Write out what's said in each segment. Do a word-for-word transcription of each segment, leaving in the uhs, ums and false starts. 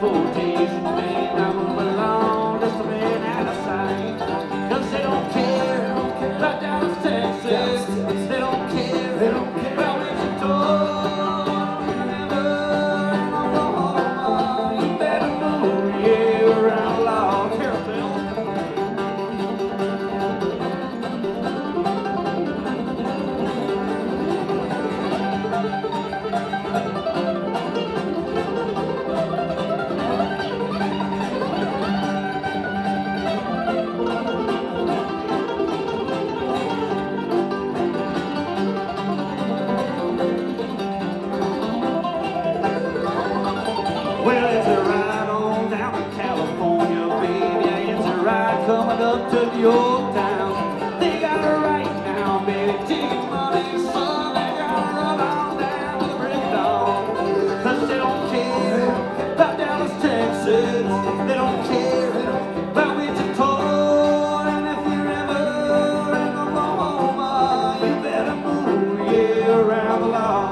four days in Maine. I'm alone, just a man out of sight. Cause they don't care about Dallas, Texas. They don't care, they don't care about Wichita. Never in Oklahoma. You better move, yeah, around the law. Careful. Well, it's a ride on down to California, baby. It's a ride coming up to the old town. They got it right now, baby. Taking money, son. They gotta run on down to the break of dawn. Cause they don't care about Dallas, Texas. They don't care about Wichita. And if you're ever in Oklahoma, you better move, yeah, around the law.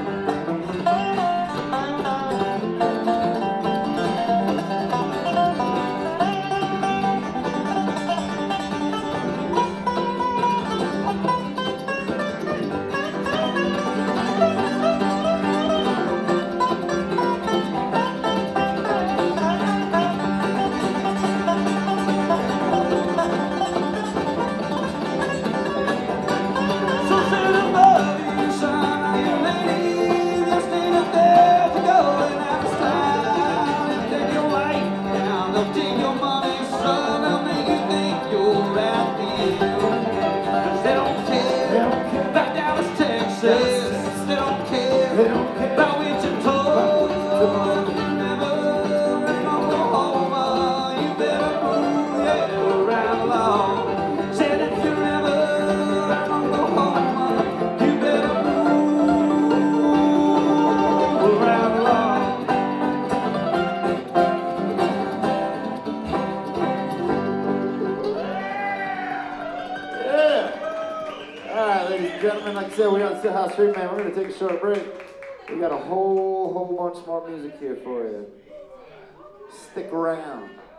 So say the love you, son, are you lady? Just ain't up there to go and out of style. They'll take your life down, they'll take your money, son. They'll make you think you're out there. Cause they don't care about Dallas, Texas. They don't care about Wichita. If you're never in Oklahoma, you better move, yeah, around the law. Said if you're never in Oklahoma, you better move around the law. Yeah. All right, ladies and gentlemen, like I said, we're on the House Street, man. We're going to take a short break. We got a whole, whole bunch more music here for you. Stick around.